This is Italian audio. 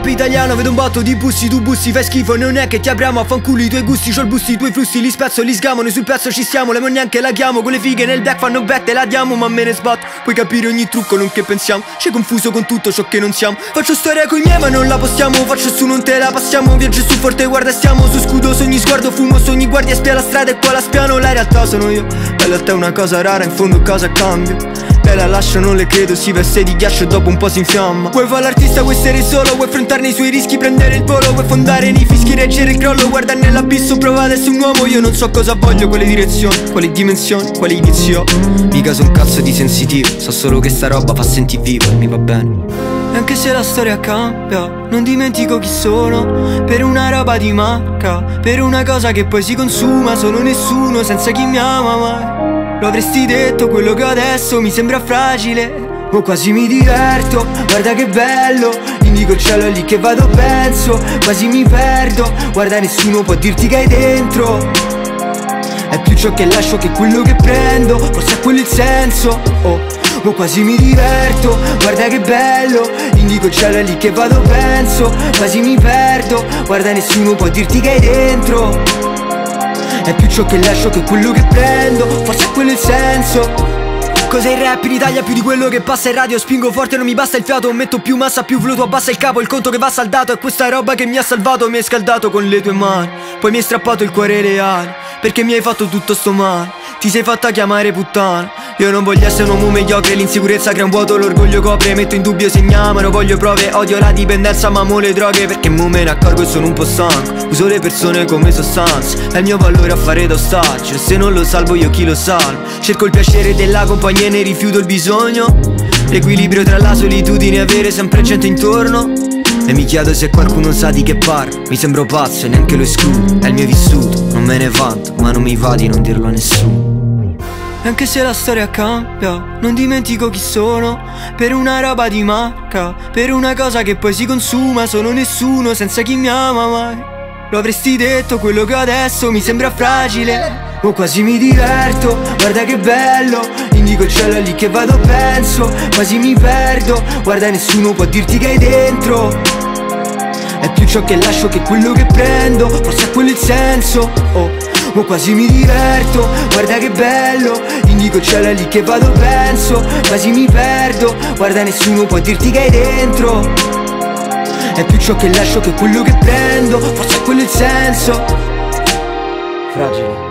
rap italiano vedo un botto di bussi, tu bussi, fai schifo, non è che ti apriamo a fanculo i tuoi gusti, c'ho il busti, i tuoi flussi, li spezzo, li sgamo, noi sul pezzo ci stiamo, le neanche la chiamo, con le fighe nel back fanno bette, la diamo, ma me ne sbatto, puoi capire ogni trucco, non che pensiamo, c'è confuso con tutto ciò che non siamo, faccio storia coi miei ma non la postiamo, faccio su non te la passiamo, viaggio su forte, guarda stiamo su scudo, sogni sguardo, fumo, sogni, guardia, spia la strada e qua la spiano, la realtà sono io, la realtà è una cosa rara, in fondo cosa cambia, lei la lascia, non le credo, si veste di ghiaccio e dopo un po' si infiamma. Vuoi fare l'artista, vuoi essere solo, vuoi affrontarne i suoi rischi, prendere il volo, vuoi fondare nei fischi, reggere il crollo, guarda nell'abisso, prova ad essere un uomo, io non so cosa voglio, quale direzione, quali dimensioni, quale inizio. Mica son cazzo di sensitivo, so solo che sta roba fa sentire vivo e mi va bene. E anche se la storia cambia, non dimentico chi sono, per una roba di marca, per una cosa che poi si consuma, sono nessuno senza chi mi ama mai. Lo avresti detto quello che adesso mi sembra fragile, o quasi mi diverto, guarda che bello, indico il cielo è lì che vado penso, quasi mi perdo, guarda nessuno può dirti che hai dentro, è più ciò che lascio che quello che prendo, forse è quello il senso, o quasi mi diverto, guarda che bello, indico il cielo è lì che vado penso, quasi mi perdo, guarda nessuno può dirti che hai dentro, è più ciò che lascio che quello che prendo, forse è quello il senso. Cos'è il rap in Italia più di quello che passa in radio, spingo forte non mi basta il fiato, metto più massa più fluto, abbassa il capo, il conto che va saldato, è questa roba che mi ha salvato, mi hai scaldato con le tue mani, poi mi hai strappato il cuore reale, perché mi hai fatto tutto sto male, ti sei fatta chiamare puttana, io non voglio essere un uomo mediocre, l'insicurezza crea un vuoto, l'orgoglio copre, metto in dubbio se mi amano, voglio prove, odio la dipendenza, ma amo le droghe, perché mo me ne accorgo e sono un po' stanco, uso le persone come sostanze, è il mio valore a fare da ostaggio, e se non lo salvo io chi lo salvo, cerco il piacere della compagnia e ne rifiuto il bisogno, l'equilibrio tra la solitudine e avere sempre gente intorno, e mi chiedo se qualcuno sa di che parlo, mi sembro pazzo e neanche lo escludo, è il mio vissuto, non me ne vanto, ma non mi va di non dirlo a nessuno. E anche se la storia cambia, non dimentico chi sono, per una roba di marca, per una cosa che poi si consuma, sono nessuno senza chi mi ama mai. Lo avresti detto quello che adesso mi sembra fragile, o quasi mi diverto, guarda che bello, indico il cielo è lì che vado penso, quasi mi perdo, guarda nessuno può dirti che hai dentro, è più ciò che lascio che quello che prendo, forse è quello il senso, o quasi mi diverto, guarda che bello, indico il cielo è lì che vado penso, quasi mi perdo, guarda nessuno può dirti che hai dentro, è più ciò che lascio che quello che prendo, forse è quello il senso. Fragile.